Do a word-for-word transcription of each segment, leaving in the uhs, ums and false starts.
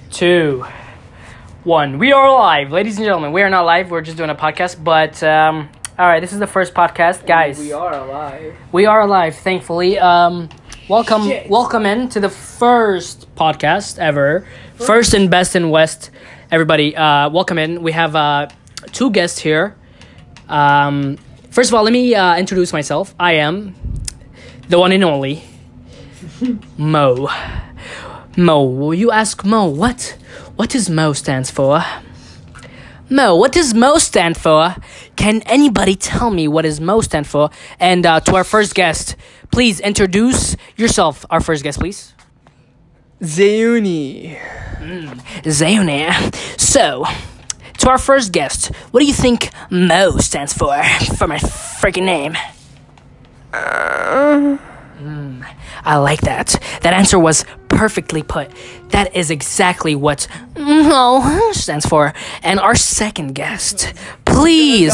two, one. We are live, ladies and gentlemen. We are not live. We're just doing a podcast. But um, all right, this is the first podcast, guys. We are alive. We are alive, thankfully. Um, welcome, Shit. welcome in to the first podcast ever, first, first and best in West. Everybody, uh, welcome in. We have uh, two guests here. Um, first of all, let me uh, introduce myself. I am the one and only Mo. Mo, will you ask Mo what? What does Mo stands for? Mo, what does Mo stand for? Can anybody tell me what does Mo stand for? And uh, to our first guest, please introduce yourself. Our first guest, please. Zayuni. Mm, Zayuni. So, to our first guest, what do you think Mo stands for? For my freaking name. Uh, Mm, I like that. That answer was perfectly put. That is exactly what Mo stands for. And our second guest, please,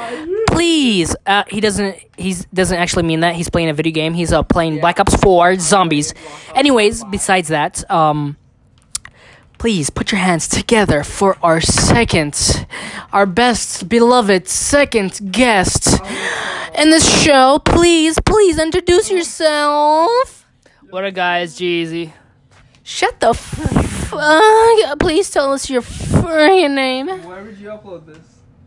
please. Uh, he doesn't. He doesn't actually mean that. He's playing a video game. He's uh, playing Black Ops four Zombies. Anyways, besides that, um, please put your hands together for our second, our best beloved second guest in this show. Please, please introduce yourself. What up, guys? Jeezy. Shut the f- uh, please tell us your freaking name. Where would you upload this?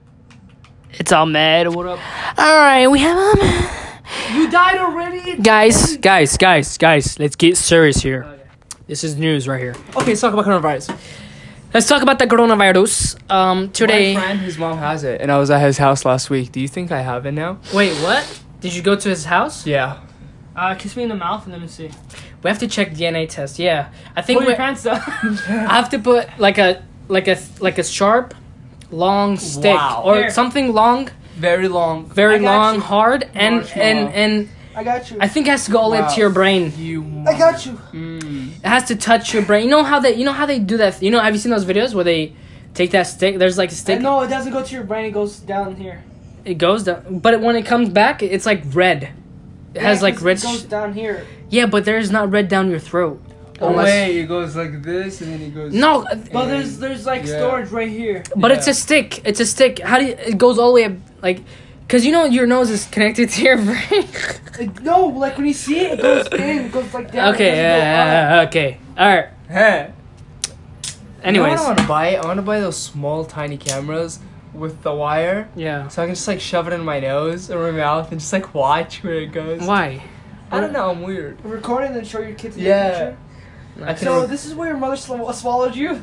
It's Ahmed. What up? Alright, we have Ahmed. You died already? Guys, guys, guys, guys, let's get serious here. Okay. This is news right here. Okay, let's talk about coronavirus. Let's talk about the coronavirus. Um, today. My friend, his mom has it, and I was at his house last week. Do you think I have it now? Wait, what? Did you go to his house? Yeah. Uh, kiss me in the mouth and let me see. We have to check D N A test. Yeah, I think Pull we. your pants down. I have to put like a like a like a sharp, long stick Wow. or Here. something long, Very long. very I got long, you. hard, and Marshmallow. and and I got you. I think it has to go all the way up Wow. to your brain. You. I got you. Mm. It has to touch your brain. You know how they you know how they do that? You know, have you seen those videos where they take that stick? There's like a stick. No, it doesn't go to your brain. It goes down here. It goes down, but when it comes back, it's like red. It Yeah, has like 'cause red. It goes sh- down here. yeah, but there's not red down your throat. Oh Unless- wait, it goes like this, and then it goes. No, But there's there's like Yeah. storage right here. but Yeah. it's a stick. It's a stick. How do you, it goes all the way up, like, cause you know your nose is connected to your brain. It, no, like when you see it, it goes in. It goes like down. okay, It doesn't go yeah, up. yeah, yeah, okay, all right. Hey. Anyways, You know what I want to buy? I want to buy those small, tiny cameras with the wire, yeah. so I can just like shove it in my nose or my mouth and just like watch where it goes. Why? I don't know. I'm weird. Record it and show your kids. the Yeah. picture. I can. So this is where your mother sw- swallowed you.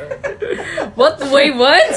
What? Wait, what?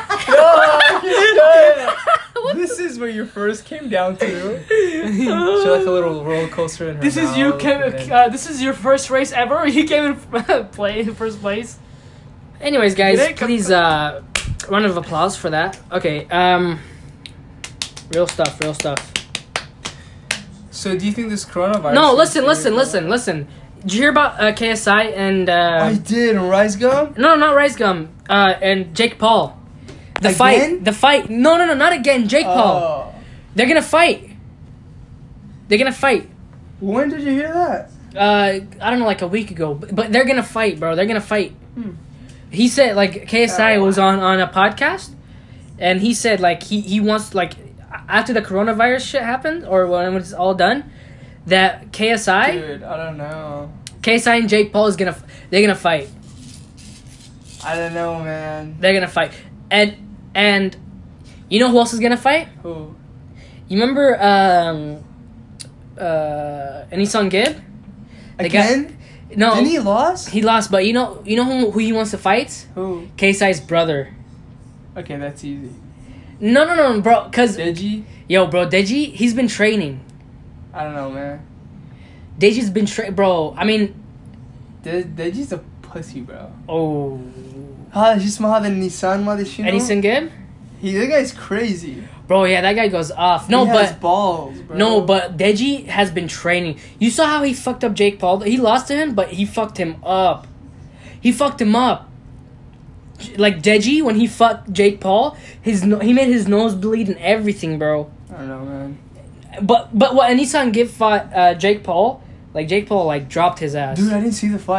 This is where you first came down to. Show like a little roller coaster in her This is you. mouth, Came, and then- uh, this is your first race ever. You came in play in first place. Anyways, guys, Did it come- please, uh, round of applause for that. Okay, um, real stuff, real stuff. So do you think this coronavirus? No, is listen, gonna listen, come listen, out? listen. Did you hear about uh, K S I and uh, I did. And Rice Gum. no, not Rice Gum, uh, and Jake Paul? The Again? fight, the fight. No, no, no, not again. Jake Paul. Oh. They're gonna fight. They're gonna fight. When did you hear that? Uh, I don't know, like a week ago. But, but they're gonna fight, bro. They're gonna fight. Hmm. He said like K S I Oh, was on on a podcast, and he said like he he wants like after the coronavirus shit happened or when it's all done, that K S I Dude, I don't know. K S I and Jake Paul is gonna they're gonna fight. I don't know, man. They're gonna fight, and and you know who else is gonna fight? Who? You remember um uh Anisong Gib? The guy- Again? No, Didn't he lost? he lost. But you know you know who who he wants to fight? Who? K S I's brother. Okay, that's easy. No, no, no, bro. Cause Deji? yo, bro, Deji, he's been training. I don't know, man. Deji's been tra- bro. I mean, De- Deji's a pussy, bro. oh, Ah, just mahal the Nissan Madishino. Anisong Gib? He, that guy's crazy. Bro, yeah, that guy goes off. No, he but has balls, bro. no, but Deji has been training. You saw how he fucked up Jake Paul. He lost to him, but he fucked him up. He fucked him up. Like Deji, when he fucked Jake Paul, his no- he made his nose bleed and everything, bro. I don't know, man. But but what Anisong Gib fought uh, Jake Paul, like Jake Paul like dropped his ass. Dude, I didn't see the fight.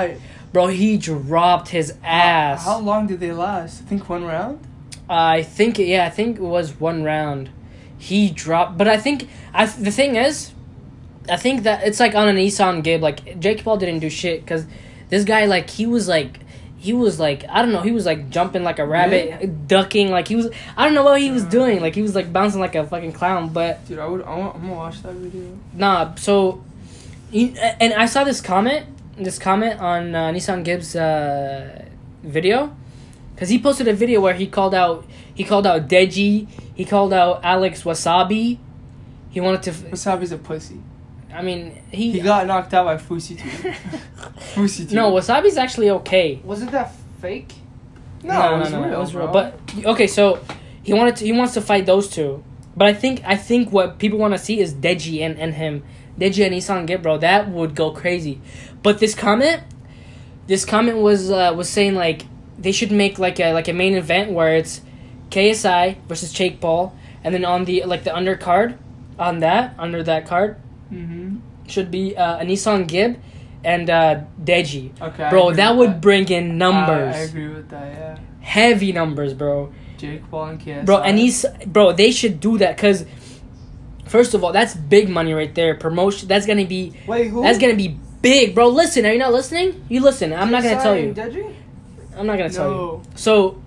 Bro, he dropped his ass. How long did they last? I think one round. I think yeah, I think it was one round. He dropped, but I think I the thing is, I think that it's like on an Nissan Gibb. Like Jake Paul didn't do shit because this guy like he was like he was like I don't know he was like jumping like a rabbit, Yeah. ducking like he was I don't know what he was doing like he was like bouncing like a fucking clown. But Dude, I would. I want, I'm gonna watch that video. nah, so he, and I saw this comment, this comment on uh, Nissan Gibbs' uh, video. Cause he posted a video where he called out he called out Deji, he called out Alex Wasabi. He wanted to. Wasabi's a pussy. I mean, he. He got knocked out by Fusi too. Fusi too. No, Wasabi's actually okay. Wasn't that fake? no, it was real. it was real. bro. But okay, so he wanted to, he wants to fight those two. But I think I think what people want to see is Deji and, and him, Deji and Nissan Gibb, bro. That would go crazy. But this comment, this comment was uh, was saying like. They should make like a like a main event where it's K S I versus Jake Paul, and then on the like the undercard, on that under that card, Mm-hmm. should be uh, a Nissan Gibb and uh, Deji. Okay. I Bro, agree that with would bring in numbers, I, I agree with that. Yeah. heavy numbers, bro. Jake Paul and K S I. Bro, and he's bro. They should do that because, first of all, that's big money right there. Promotion. That's gonna be. Wait, who? That's gonna be big, bro. Listen, are you not listening? You listen. I'm not gonna tell you. Deji? I'm not gonna tell you. No. So,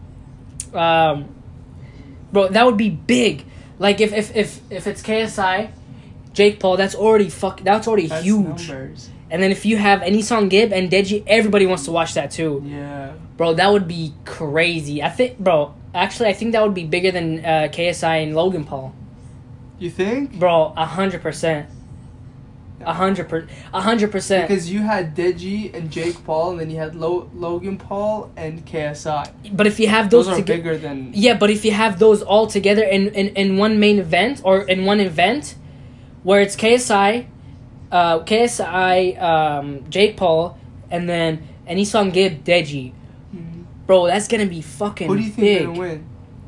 um, bro, that would be big. Like if if if, if it's K S I, Jake Paul, that's already fuck. That's already That's huge. numbers. And then if you have Nissan Gibb and Deji, everybody wants to watch that too, Yeah. bro. That would be crazy. I think, bro. Actually, I think that would be bigger than uh, K S I and Logan Paul, You think? bro. A hundred percent. A hundred per. A hundred percent. Because you had Deji and Jake Paul, and then you had Lo- Logan Paul and K S I. But if you have those, Those are toge- bigger than. Yeah, but if you have those all together in, in, in one main event or in one event, where it's K S I, uh, K S I, um, Jake Paul, and then and Nissan Gibb, Deji, Mhm. bro, that's gonna be fucking Who do you think big. gonna win?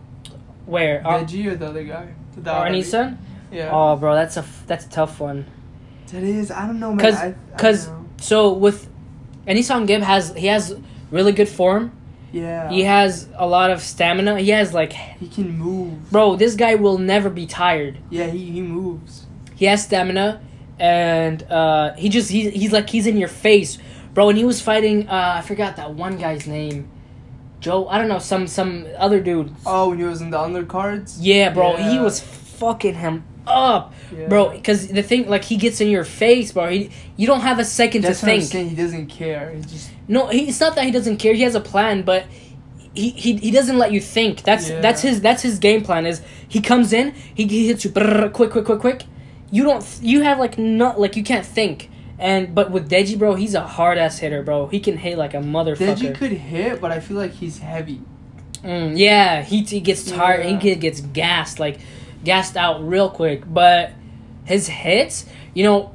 Where? Uh, Deji or the other guy? The or other- Nissan? Yeah. Oh, bro, that's a f- that's a tough one. That is. I don't know, man. Cause, I- I cause, don't know. so with, and Nissan Gibb has he has really good form. Yeah. He has a lot of stamina. He has like, He can move. bro, this guy will never be tired. Yeah, he, he moves. He has stamina, and uh, he just he, he's like he's in your face, bro. And he was fighting. Uh, I forgot that one guy's name, Joe. I don't know some some other dude. Oh, when he was in the undercards? Yeah, bro. He Yeah. was fucking him up, Yeah. bro. Because the thing, like, he gets in your face, bro. He you don't have a second That's to what I'm think. saying. He doesn't care. He just. No, he, it's not that he doesn't care. He has a plan, but. He, he, he doesn't let you think. That's Yeah. that's his that's his game plan. Is he comes in, he, he hits you brrr, quick quick quick quick. You don't th- you have like not like you can't think. And but with Deji, bro, he's a hard ass hitter, bro. He can hit like a motherfucker. Deji could hit, but I feel like he's heavy. Mm, yeah, he he gets tired. Yeah. He get, gets gassed like gassed out real quick. But his hits, you know,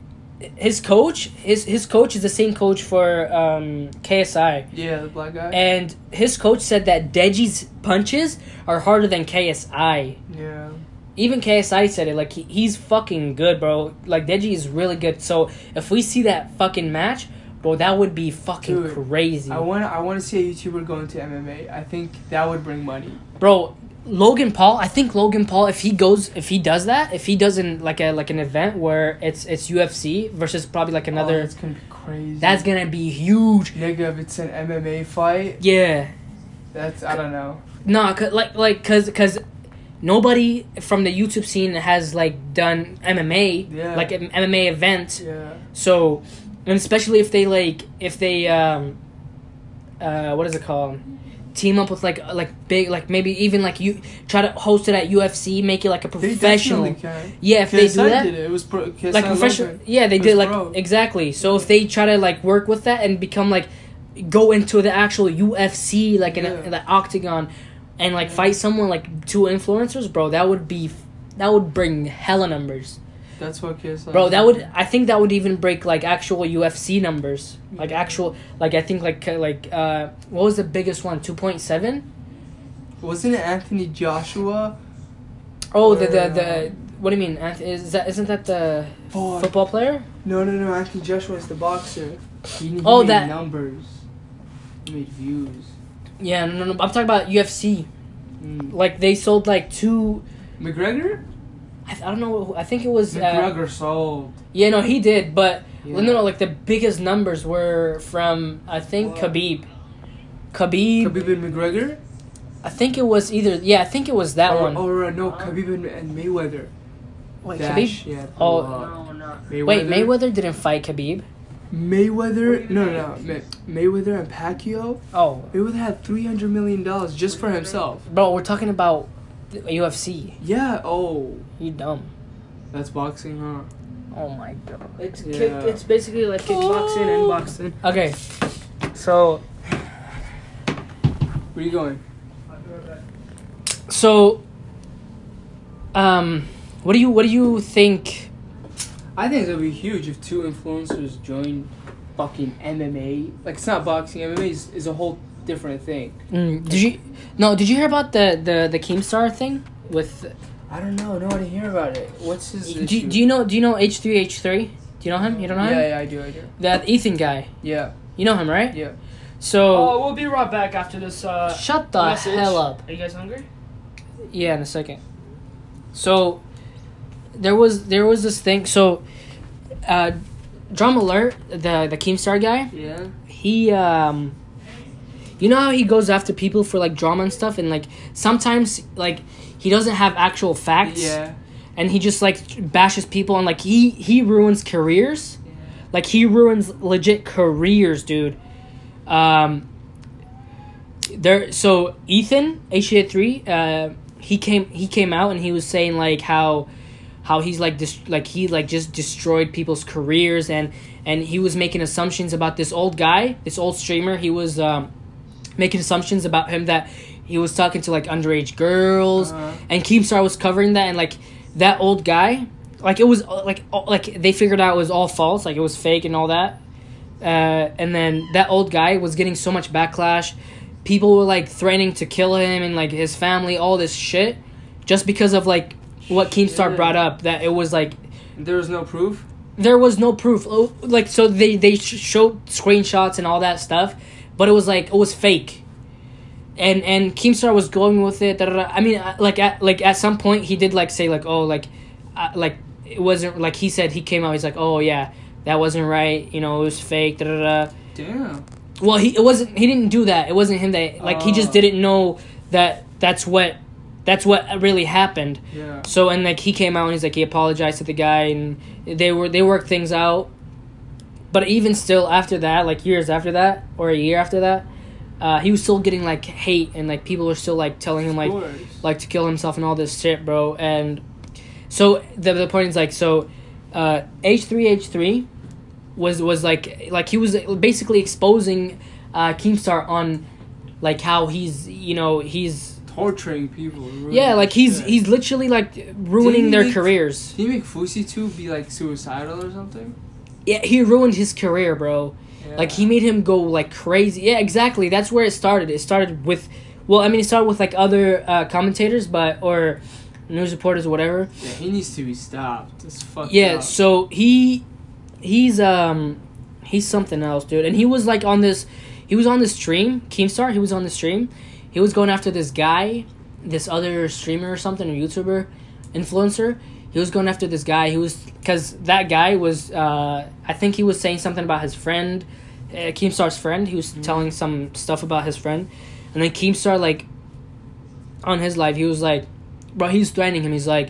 his coach his his coach is the same coach for um, K S I. Yeah, the black guy. And his coach said that Deji's punches are harder than K S I. yeah. Even K S I said it. Like, he, he's fucking good, bro. Like, Deji is really good. So, if we see that fucking match, bro, that would be fucking Dude, crazy. I want I want to see a YouTuber go into M M A. I think that would bring money. Bro, Logan Paul, I think Logan Paul, if he goes, if he does that, if he does in, like, a like an event where it's it's U F C versus probably, like, Oh, another... that's gonna be crazy. that's gonna be huge. Nigga, if it's an M M A fight, Yeah. that's I don't know. No, cause, like, like, cause, cause nobody from the YouTube scene has, like, done M M A, Yeah. like, an M M A event. Yeah. So, and especially if they, like, if they, um, uh, what is it called? Team up with, like, like, big, like, maybe even, like, you try to host it at U F C, make it, like, a They professional. definitely can. Yeah, if K they S do I that. did it. It was pro- K S I Like, professional. Logan. Yeah, they It did, was like, pro. exactly. So, if they try to, like, work with that and become, like, go into the actual U F C, like, in, a, Yeah. in the octagon, and, like, fight someone, like, two influencers, bro, that would be, that would bring hella numbers. That's what K S I. Bro, that would, I think that would even break, like, actual U F C numbers. Like, actual, like, I think, like, uh, like, uh, what was the biggest one? two point seven? Wasn't it Anthony Joshua? Oh, the, the, Or, the, uh, what do you mean? Anth- Is that, isn't that the Fuck. football player? No, no, no. Anthony Joshua is the boxer. He, he Oh, made that- numbers. He made views. Yeah, no, no, I'm talking about U F C. Mm. Like they sold like two. McGregor? I, I don't know. I think it was. Uh, McGregor sold. yeah, no, he did, but Yeah. no, no, like the biggest numbers were from I think What? Khabib. Khabib. Khabib and McGregor? I think it was either. Yeah, I think it was that or, one. Or uh, no, Khabib and, and Mayweather. Wait, Dash, Khabib. Yeah. Oh. uh, No, no. Mayweather. Wait, Mayweather didn't fight Khabib. Mayweather? No, no, no. May, Mayweather and Pacquiao? Oh, Mayweather had three hundred million dollars just for himself. bro, we're talking about the U F C. Yeah, oh. You dumb. That's boxing, huh? Oh my god. It's Yeah. kick. It's basically like kickboxing and boxing. Okay, so Where you going? so, um, what do you what do you think? I think it'll be huge if two influencers join fucking M M A. Like, it's not boxing. M M A is, is a whole different thing. Mm, did you no? Did you hear about the the the Keemstar thing with? I don't know. No, I didn't hear about it. What's his Do, issue? do you know Do you know H three H three? Do you know him? You don't know him? Yeah, yeah, I do, I do. That Ethan guy. Yeah, You know him, right? yeah. So Oh, we'll be right back after this. Uh, shut the message. hell up. Are you guys hungry? Yeah, in a second. So there was there was this thing. So uh, Drum Alert, the the Keemstar guy, Yeah? he um, you know how he goes after people for like drama and stuff, and like sometimes like he doesn't have actual facts. Yeah. And he just like bashes people, and like he he ruins careers. Yeah. Like he ruins legit careers, dude. Um. There. So Ethan H eight three, uh, he came he came out and he was saying like how, how he's like this like he like just destroyed people's careers, and and he was making assumptions about this old guy, this old streamer. He was um, making assumptions about him that he was talking to like underage girls, Uh-huh. and Keemstar was covering that, and like that old guy, like it was like all- like they figured out it was all false, like it was fake and all that. Uh, and then that old guy was getting so much backlash. People were like threatening to kill him and like his family, all this shit, just because of like what Keemstar Shit. brought up. That it was like There was no proof? there was no proof. Oh, like so they they sh- showed screenshots and all that stuff, but it was like it was fake. And and Keemstar was going with it. Da, da, da. I mean, uh, like at like at some point he did like say like oh like, uh, like it wasn't like he said he came out. He's like oh yeah that wasn't right. You know it was fake. Da, da, da. Damn. Well, he it wasn't. He didn't do that. It wasn't him that like he just Oh. didn't know that that's what that's what really happened. Yeah. So and like he came out and he's like he apologized to the guy and they were they worked things out. But even still after that, like years after that or a year after that, uh, he was still getting like hate and like people were still like telling him like Of course. like to kill himself and all this shit, bro. And so the the point is like so uh, H three H three was was like like he was basically exposing uh, Keemstar on like how he's you know he's Torturing people. ruining yeah like he's shit. he's literally like ruining Didn't he their make- careers. Did he make Fusi two be like suicidal or something? Yeah, he ruined his career, bro. Yeah. Like he made him go like crazy. Yeah, exactly. That's where it started. It started with, well, I mean, it started with like other uh, commentators, but or news reporters or whatever. Yeah, he needs to be stopped. It's fucked Yeah. up. So he, he's um, he's something else, dude. And he was like on this, he was on the stream, Keemstar. He was on the stream. He was going after this guy, this other streamer or something, or YouTuber, influencer. He was going after this guy. He was because that guy was. Uh, I think he was saying something about his friend, uh, Keemstar's friend. He was Mm-hmm. telling some stuff about his friend, and then Keemstar like, on his live, he was like, bro, he's threatening him. He's like,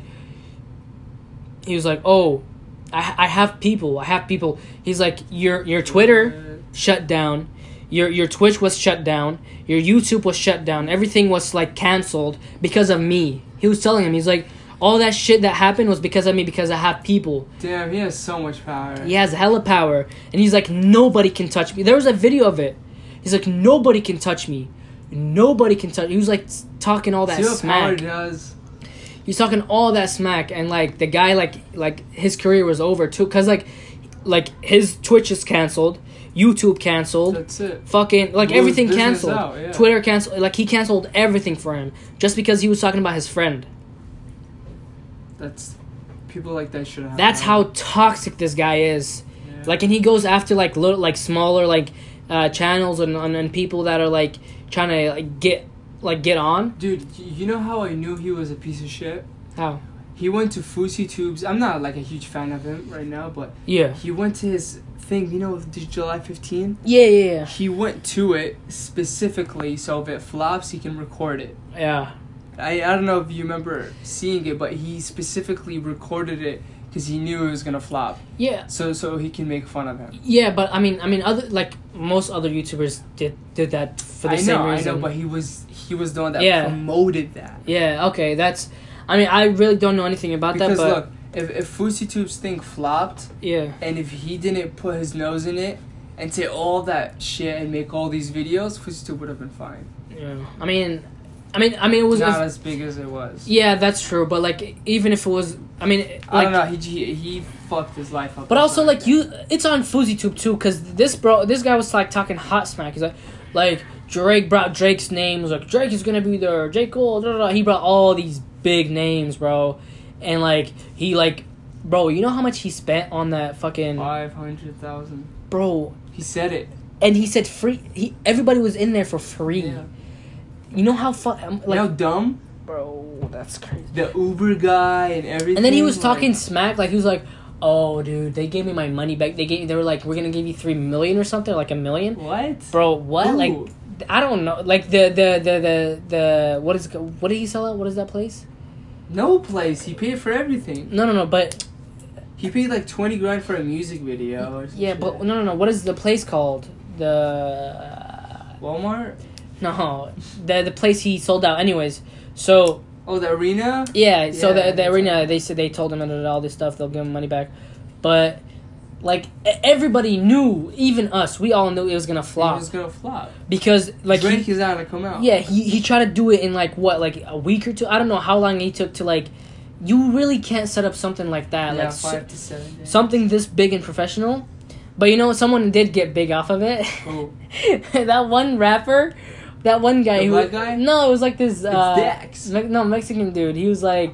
he was like, oh, I I have people. I have people. He's like, your your Twitter shut down. Your your Twitch was shut down. Your YouTube was shut down. Everything was like canceled because of me. He was telling him. He's like, all that shit that happened was because of me because I have people. Damn, he has so much power. He has hella power. And he's like, nobody can touch me. There was a video of it. He's like, nobody can touch me. Nobody can touch. He was like talking all that See what power smack. does? He's talking all that smack, and like the guy, like like his career was over too, cause like like his Twitch is canceled, YouTube canceled, That's it. fucking like Blew his everything business canceled. out, yeah. Twitter canceled, like he canceled everything for him just because he was talking about his friend. That's people like that should have. That's power. how toxic this guy is. Yeah. Like, and he goes after like little, like smaller, like uh, channels and, and and people that are like trying to like get like get on. Dude, you know how I knew he was a piece of shit? How? He went to FouseyTubes. I'm not like a huge fan of him right now, but Yeah. he went to his thing. You know, the July fifteenth. Yeah, yeah, yeah. He went to it specifically so if it flops, he can record it. Yeah. I I don't know if you remember seeing it, but he specifically recorded it because he knew it was gonna flop. Yeah. So so he can make fun of him. Yeah, but I mean, I mean, other like most other YouTubers did did that for the I same know, reason. I know, but he was he was the one that Yeah. promoted that. Yeah. Okay. That's. I mean, I really don't know anything about Because that, but look, if if FouseyTube's thing flopped, yeah. and if he didn't put his nose in it and say all that shit and make all these videos, FouseyTube would have been fine. Yeah. I mean, I mean, I mean, it was. Not if- as big as it was. yeah, that's true. But like, even if it was, I mean, like, I don't know. He, he he fucked his life up. But also, inside. like, you, it's on FouseyTube too, because this bro, this guy was like talking hot smack. He's like, like Drake brought Drake's name. Was like Drake is gonna be there. J Cole. Da, da, da. He brought all these big names, bro, and like he like, bro, you know how much he spent on that fucking five hundred thousand. bro. He said it. And he said free. He everybody was in there for free. Yeah. You know how fun? Like, You know, dumb. bro, that's crazy. The Uber guy and everything. And then he was like- talking smack, like he was like, "Oh, dude, they gave me my money back. They gave, they were like, we're gonna give you three million or something, like a million, What? bro. What? Ooh. Like, I don't know. Like the the the the the what is what did he sell at? What is that place? No place. He paid for everything. No, no, no. But He paid like twenty grand for a music video. Or some yeah, shit. but no, no, no. What is the place called? The Walmart. no, the the place he sold out. Anyways, so. Oh, the arena. Yeah, so Yeah, the the that's arena, right. they said they told him and all this stuff, they'll give him money back. But, like, e- everybody knew, even us, we all knew it was gonna It flop. was gonna flop. Because, like, Drake he, is not gonna come out. yeah, he, he tried to do it in, like, what, like, a week or two? I don't know how long he took to, like, you really can't set up something like that. Yeah, like, so- five to seven days. something this big and professional. But, you know, someone did get big off of it. Oh, That one rapper... That one guy The who black guy? no, it was like this. Uh, Dex. Me- no, Mexican dude. He was like,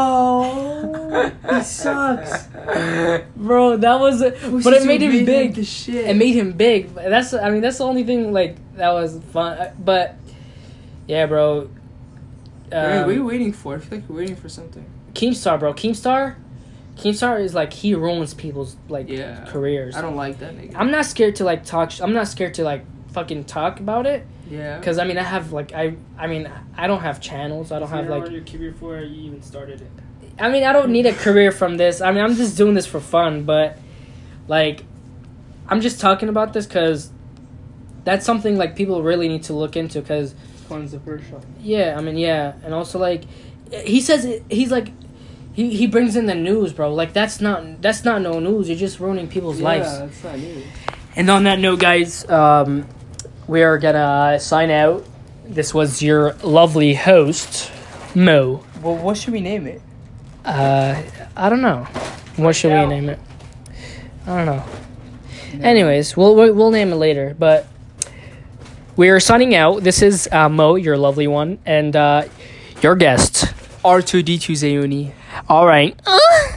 oh, he sucks. bro, that was, but it made him big. The shit. It made him big. That's, I mean, that's the only thing like that was fun. But yeah, bro. Wait, what are you Um, waiting for? I feel like you're waiting for something. Keemstar, bro. Keemstar, Keemstar is like he ruins people's like Yeah. careers. I don't like that nigga. I'm not scared to like talk. Sh- I'm not scared to like fucking talk about it. Yeah. Cause I mean I have like I I mean I don't have channels. I don't have like your career before you even started it. I mean, I don't need a career from this. I mean, I'm just doing this for fun, but like, I'm just talking about this because that's something like people really need to look into. Because Fun's the first shot. yeah, I mean, yeah, and also like, he says it, he's like, he he brings in the news, bro. Like that's not that's not no news. You're just ruining people's Yeah, lives. that's not new. And on that note, guys, um, we are gonna sign out. This was your lovely host, Mo. Well, what should we name it? Uh, I don't know. What should we out. name it? I don't know. Anyways, we'll we'll we'll name it later. But we are signing out. This is uh, Mo, your lovely one, and uh, your guest. R two D two Zayuni. All right.